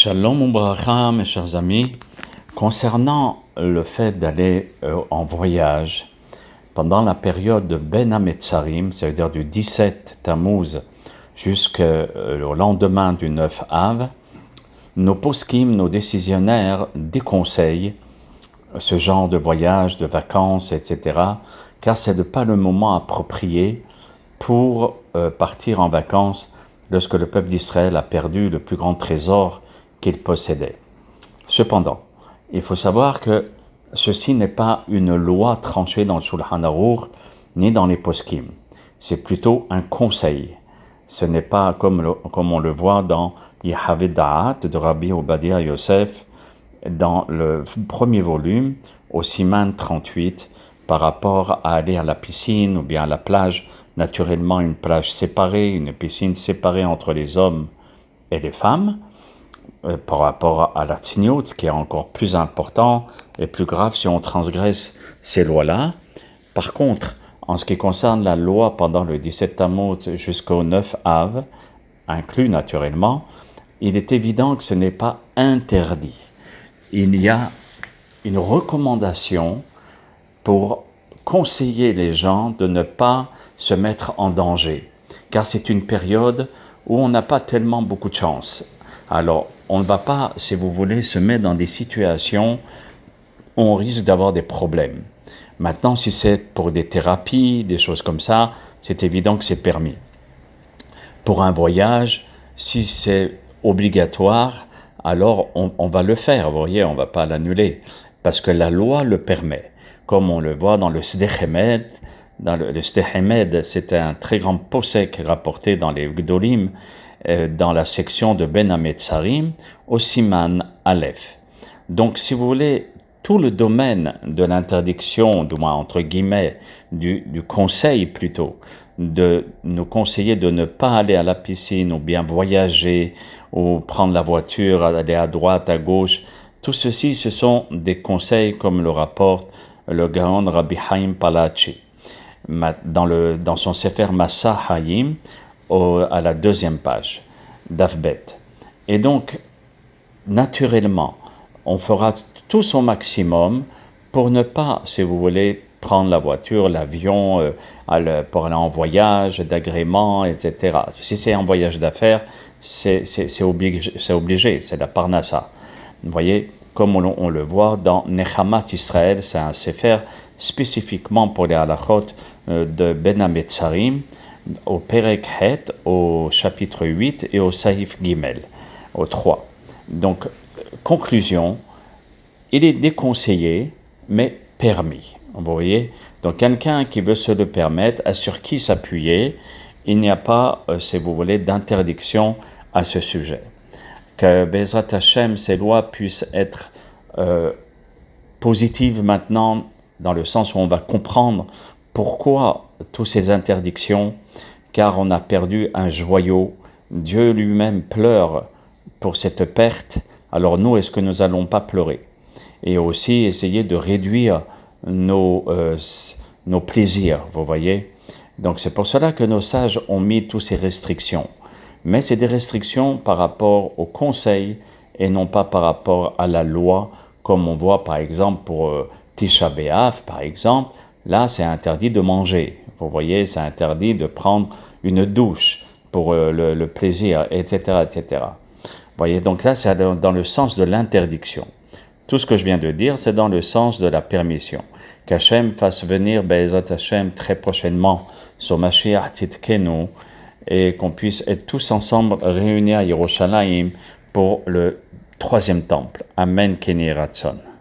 Shalom Ubracha, mes chers amis. Concernant le fait d'aller en voyage, pendant la période de Ben Hametzarim, c'est-à-dire du 17 Tammuz jusqu'au lendemain du 9 Av, nos poskim, nos décisionnaires déconseillent ce genre de voyage, de vacances, etc., car ce n'est pas le moment approprié pour partir en vacances lorsque le peuple d'Israël a perdu le plus grand trésor qu'il possédait. Cependant, il faut savoir que ceci n'est pas une loi tranchée dans le Shulchan Aruch ni dans les poskim. C'est plutôt un conseil. Ce n'est pas comme on le voit dans Yehaveh Da'at de Rabbi Obadia Yosef, dans le premier volume, au Siman 38, par rapport à aller à la piscine ou bien à la plage, naturellement une plage séparée, une piscine séparée entre les hommes et les femmes, par rapport à la tzniut, qui est encore plus important et plus grave si on transgresse ces lois-là. Par contre, en ce qui concerne la loi pendant le 17 Tammuz jusqu'au 9 Av, inclus naturellement, il est évident que ce n'est pas interdit. Il y a une recommandation pour conseiller les gens de ne pas se mettre en danger, car c'est une période où on n'a pas tellement beaucoup de chance. Alors, on ne va pas, si vous voulez, se mettre dans des situations où on risque d'avoir des problèmes. Maintenant, si c'est pour des thérapies, des choses comme ça, c'est évident que c'est permis. Pour un voyage, si c'est obligatoire, alors on va le faire, vous voyez, on ne va pas l'annuler, parce que la loi le permet. Comme on le voit dans le Sdech Emed, le Sdech Emed, c'est un très grand posek rapporté dans les Gdolim, dans la section de Ben Hametzarim, au Siman Aleph. Donc, si vous voulez, tout le domaine de l'interdiction, du moins entre guillemets, du conseil plutôt, de nous conseiller de ne pas aller à la piscine ou bien voyager ou prendre la voiture, aller à droite, à gauche, tout ceci, ce sont des conseils comme le rapporte le Gaon Rabbi Haim Palachi dans son Sefer Masa Hayim, à la deuxième page, d'Afbet. Et donc, naturellement, on fera tout son maximum pour ne pas, si vous voulez, prendre la voiture, l'avion, pour aller en voyage, d'agrément, etc. Si c'est un voyage d'affaires, c'est obligé, c'est la parnassa. Vous voyez, comme on le voit dans Nechamat Israël, c'est un sefer spécifiquement pour les halachot de Ben Hametzarim, au Perek Het, au chapitre 8 et au Saïf Gimel, au 3. Donc, conclusion, il est déconseillé, mais permis. Vous voyez? Donc, quelqu'un qui veut se le permettre, sur qui s'appuyer, il n'y a pas, si vous voulez, d'interdiction à ce sujet. Que Bezrat Hashem, ces lois puissent être positives maintenant, dans le sens où on va comprendre pourquoi toutes ces interdictions, car on a perdu un joyau. Dieu lui-même pleure pour cette perte, alors nous, est-ce que nous n'allons pas pleurer? Et aussi essayer de réduire nos plaisirs, vous voyez. Donc c'est pour cela que nos sages ont mis toutes ces restrictions. Mais c'est des restrictions par rapport au conseil et non pas par rapport à la loi, comme on voit par exemple pour Tisha B'Av, par exemple, là c'est interdit de manger. Vous voyez, c'est interdit de prendre une douche pour le plaisir, etc., etc. Vous voyez, donc là c'est dans le sens de l'interdiction. Tout ce que je viens de dire, c'est dans le sens de la permission. Qu'Hachem fasse venir Be'ezrat Hashem très prochainement sur Mashiach Tzidkenu et qu'on puisse être tous ensemble réunis à Yerushalayim pour le 3e temple. Amen Keni Ratzon.